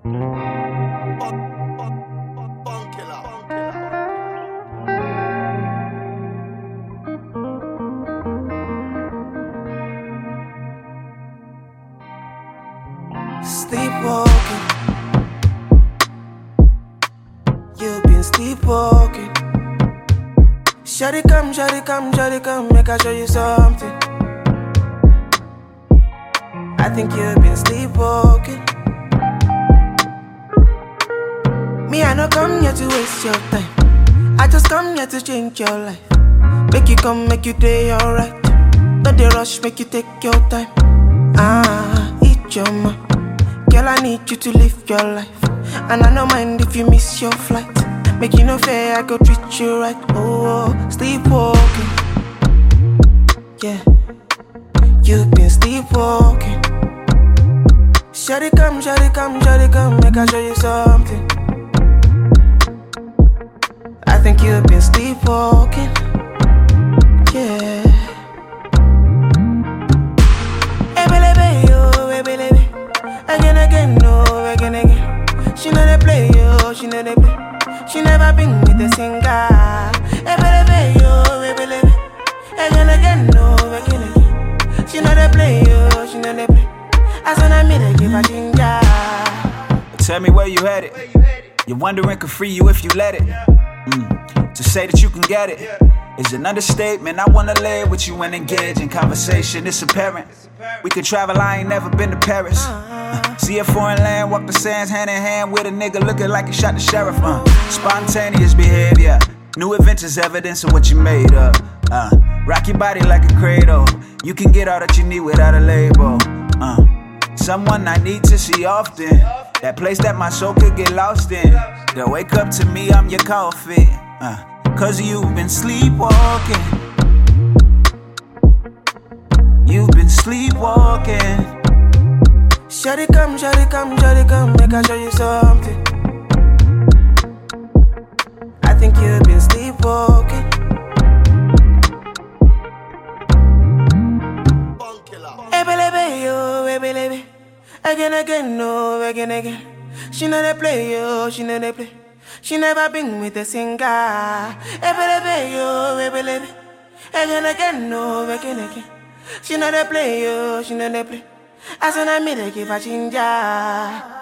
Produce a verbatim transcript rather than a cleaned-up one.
Sleepwalking, you've been sleepwalking. Shawty come, shawty come, shawty come, make I show you something. I think you've been sleepwalking. Me, I no come here to waste your time. I just come here to change your life. Make you come, make you day alright. Don't they rush, make you take your time. Ah, eat your mind. Girl, I need you to live your life. And I don't mind if you miss your flight. Make you no fair, I go treat you right. Oh, sleepwalking. Yeah, you've been sleepwalking. Shawty come, shawty come, shawty come, make I show you something. I think you've been sleepwalking. Yeah. Ebelebe, yo, ebelebe. Again, again, no, again, again. She know they play, yo, she know they play. She never been with a singer. Ebelebe, yo, ebelebe. Again, again, no, again, again. She know they play, yo, she know they play. As when I meet her, give her ginger. Tell me where you headed. You're wondering could free you if you let it. Mm. To say that you can get it is an understatement. I wanna lay with you and engage in conversation. It's apparent we could travel. I ain't never been to Paris. Uh, see a foreign land, walk the sands hand in hand with a nigga looking like he shot the sheriff. Uh, spontaneous behavior, new adventures, evidence of what you made of. Uh, rock your body like a cradle. You can get all that you need without a label. Uh, someone I need to see often. That place that my soul could get lost in. They'll wake up to me, I'm your coffee. Uh, Cause you've been sleepwalking. You've been sleepwalking. Shawty come, shawty come, shawty come, make I show you something. I think you've been sleepwalking. Ebelebe, yo, ebelebe. Again, again, no, again, again. She know they play, yo, she know they play. She never been with a singer. Ebelebe, yo, ebelebe. Again, again, no, again, again. She know they play, yo, she know they play. As when I meet her, give her ginger.